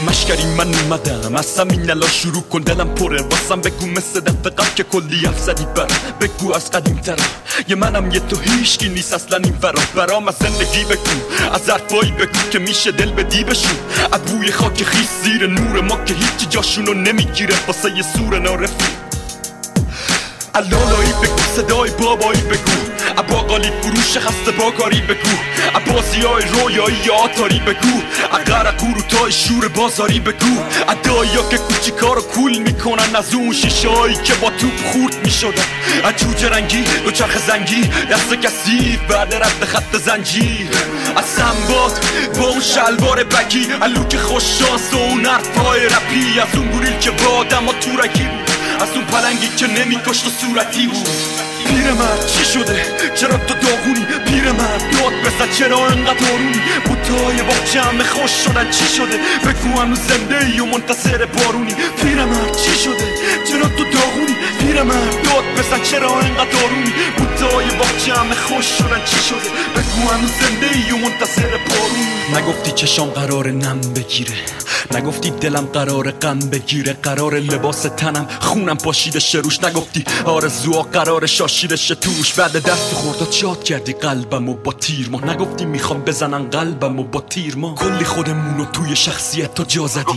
مشکری من اومدم از همین الان شروع کن دلم پره واسم بگو مثل دفعه قبل که کلی حرف زدی برام بگو از قدیم ترم یه منم یه تو هیچکی نیست اصلا این برام از زندگی بگو از حرفایی بگو که میشه دل بدی بشون از بوی خاک خیس زیر نور ما که هیچی جاشونو نمیگیره واسه یه سور نارفی علالایی بگو صدای بابایی بگو باقالی فروش خسته باکاری بگو بازی های رویایی آتاری بگو قرقوروتای شور بازاری بگو دایی که کوچیکا رو کول میکنن از اون شیشه هایی که با توپ خورد میشدن جوجه رنگی دوچرخ زنگی دست کثیف بعد رد خط زنجیر از سنباد با اون شلوار بکی لوک خوششانس و اون حرفای رپی از اون گوریل که با آدم ها تورکی بود از اون پلنگی که نمیکشت و صورتی بود پیرمرد چی شده؟ چرا تو داغونی؟ پیرمرد داد بزن چرا انقدر آرومی؟ بوتای باغچه همه خوش شدن چی شده؟ بگو هنوز زنده ای و منتظر بارونی پیرمرد چی شده؟ چرا تو داغونی؟ پیرمرد داد بزن چرا انقدر آرومی؟ بوتای باغچه همه خوش شدن چی شده؟ بگو هنوز زنده ای و منتظر بارونی نگفتی چشام قرار نم بگیره نگفتی دلم قرار غم بگیره قرار لباس تنم خونم پاشیده شه روش نگفتی آرزوها قرار شاشیده شه توش بعد دست خوردات شاد کردی قلبمو با تیر ما نگفتی میخوام بزنن قلبمو با تیر ما کلی خودمونو توی شخصیت تو جا زدی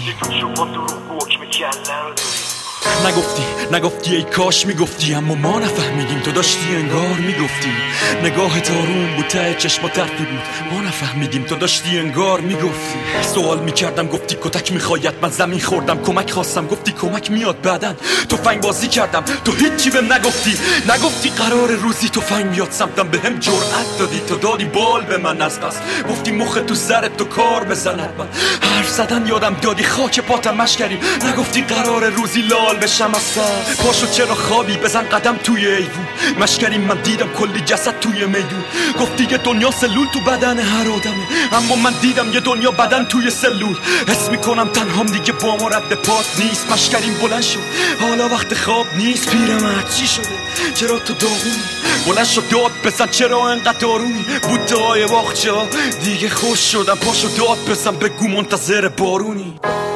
نگفتی ای کاش میگفتی اما ما نفهمیدیم تو داشتی انگار میگفتی نگاهت آروم بود ته چشمات حرفی بود ما نفهمیدیم تو داشتی انگار میگفتی سوال میکردم گفتی کتک میخواید من زمین خوردم کمک خواستم گفتی کمک میاد بعدن تفنگ بازی کردم تو هیچی بهم نگفتی قرار روزی تفنگ میاد سمتم بهم جرأت دادی تو دادی بال به من از قصد گفتی مخ تو سرت تو کار بزند من حرف زدن یادم دادی خاک پاتم مشکریم نگفتی قرار روزی لال بشم از سر پاشو چرا خوابی بزن قدم توی ایوون مشکریم من دیدم کلی جسد توی میدون گفتی یه دنیا سلول تو بدن هر آدمه اما من دیدم یه دنیا بدن توی سلول حس میکنم تنهام دیگه با ما رد پات نیست مشکریم بلند شد حالا وقت خواب نیست پیرمرد چی شده چرا تو داغونی بلند شد داد بزن چرا انقدر آرومی بوته‌های باغچه دیگه خوش شدم پاشو داد بزن بگو منتظر بارونی